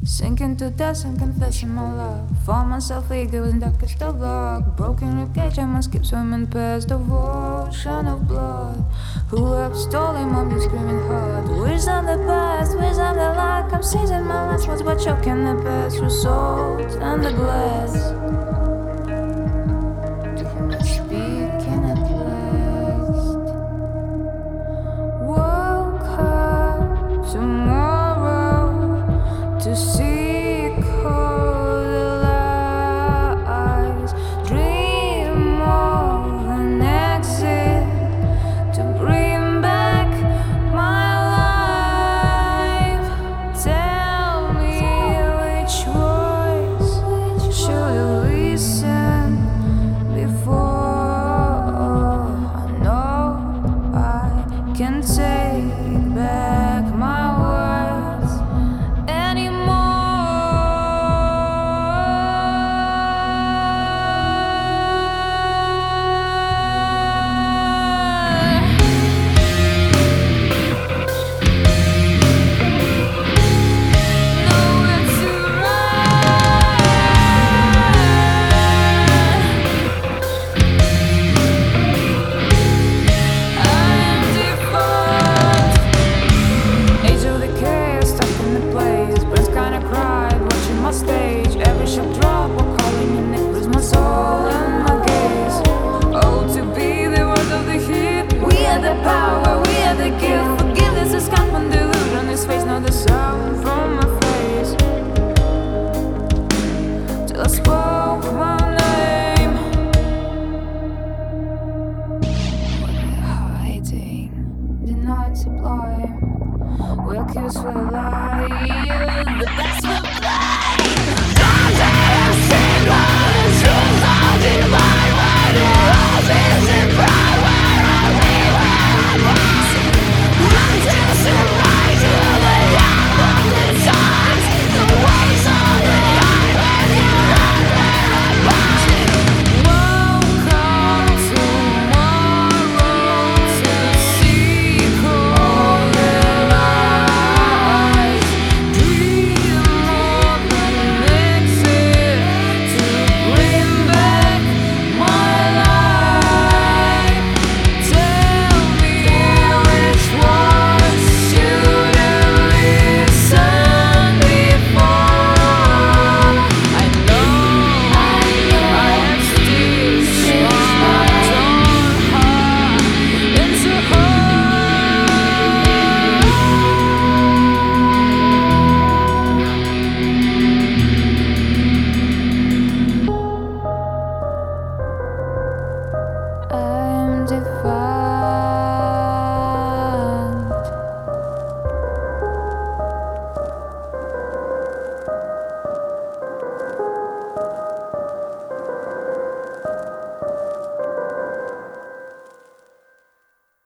Sinking to dust and confessing my love. For myself, ego was darkest of luck. Broken wreckage, I must keep swimming past the ocean of blood. Who have stolen my music, screaming hard? Where's on the past? Where's on the luck? I'm seizing my last words, but choking the past through salt and the glass. Speaking at last. Woke up tomorrow to seek all the lies, dream of an exit to bring back my life. Tell me which voice should I listen before I know I can take back my words anymore. Nowhere to run. I am default. Age of the chaos, stuck in the place. Birds kinda cried, watching my stage. Every shot drop, or calling your name. Lose my soul and my gaze. Oh, to be the world of the heat. We are the power, we are the gift. Forgiveness has come from delusion. His face, not the sound from my face. Till I spoke my name. Hiding, denied supply. We'll kiss for life. The best will play.